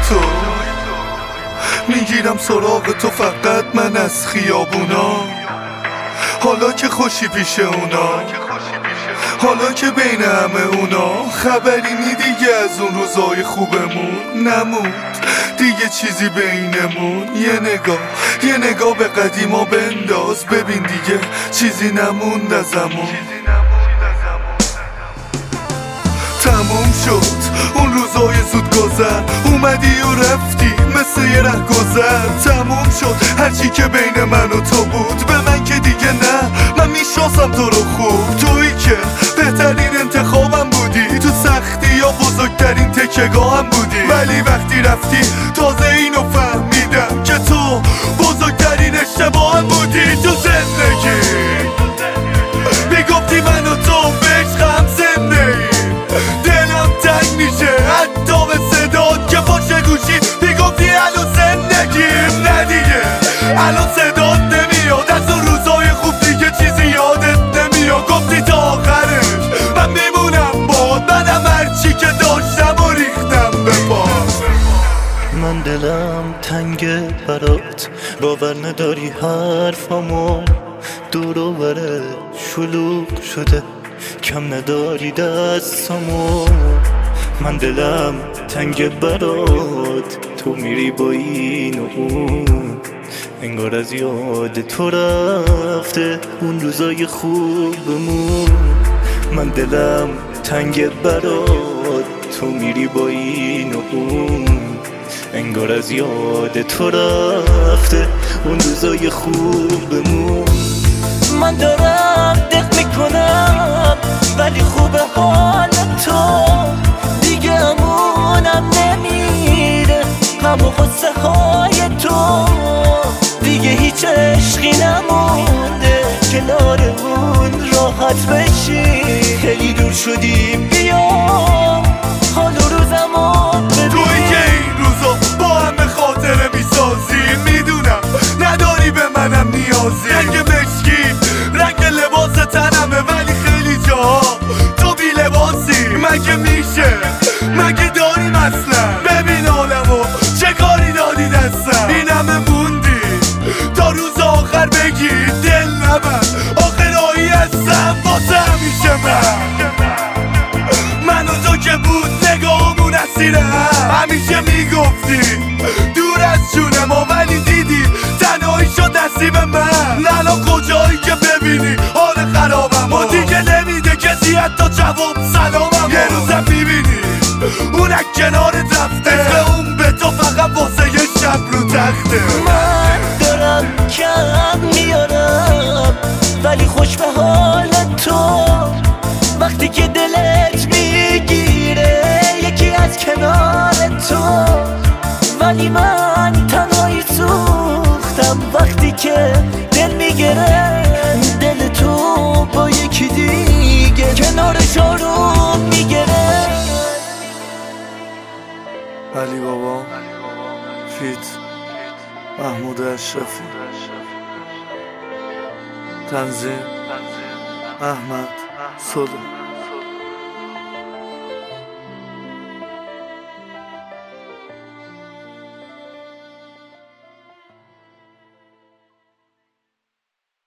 تو میگیرم سراغ تو فقط من از خیابونا، حالا که خوشی پیش اونا، حالا که بین همه اونا خبری نی دیگه از اون روزای خوبمون نموند دیگه چیزی بینمون. یه نگاه به قدیما بنداز ببین دیگه چیزی نموند ازمون. تموم شد اون روزای زود گذر، اومدی و رفتی مثل یه ره گذر. تموم شد هرچی که بین من و تو بود، به من که دیگه نه، من میشناسم تو رو خوب. تویی که بهترین انتخابم بودی، تو سختی یا بزرگترین تکیه‌گاهم بودی. ولی وقتی رفتی تازه اینو فهمیدم که تو بزرگترین اشتباهم بودی تو زندگی. میگفتی من و تو به عشقم زنده ایم، دلم تنگ میشه حتی به صدات که باشه گوشی میگفتی الان زندگیم. نه دیگه الان صدات نمیاد، از اون روزای خوب دیگه چیزی یادت نمیاد. گفتی تا آخرش من میمونم باد، منم هرچی که داشتم و ریختم به باد. من دلم تنگه برات، باور نداری حرفامو دور و بره شلوغ شده، کم نداری دستامو. من دلم تنگه برات، تو میری با این و اون، انگار از یاد تو رفته اون روزای خوبمون. من دلم تنگه برات، تو میری با این و اون، انگار از یاد تو رفته اون روزای خوبمون. من دارم دق میکنم ولی خوبه حال تو، دیگه امونم نمیره همون قصه های تو. دیگه هیچ عشقی نمونده کنارمون راحت بشی، خیلی دور شدیم بیا حال و روزمو ببین. تویی که این روزا با همه خاطره میسازی، میدونم نداری به منم نیازی. رنگ مشکی رنگ لباس تنمه ولی خیلی جاها تو بی لباسی. مگه میشه مگه داریم اصلا؟ ببین عالمو چه کاری دادی دستم، این همه موندی تا روز آخر بگی دل نبر. آخرایی هستم واسه همیشه من و تو که بود نگاهمون اسیره همیشه میگفتی دور از جون ما، ولی دیدی تنهایی شد نصیب من. الان کجایی که ببینی حال خرابم و دیگه نمیده کسی حتی جواب سلامم. یه روزم میبینی اونک کنارت رفته، اون به تو فقط واسه یه شب رو تخته. من دارم کم میارم ولی خوش به حال تو، وقتی که دلت میگیره یکی از کنار تو. ولی من تنهایی سوختم وقتی که دل میگیره دل تو با یکی دیگه کنارش آروم میگیره. علی بابا فیت محمود اشرفی، تنظیم احمد صلح.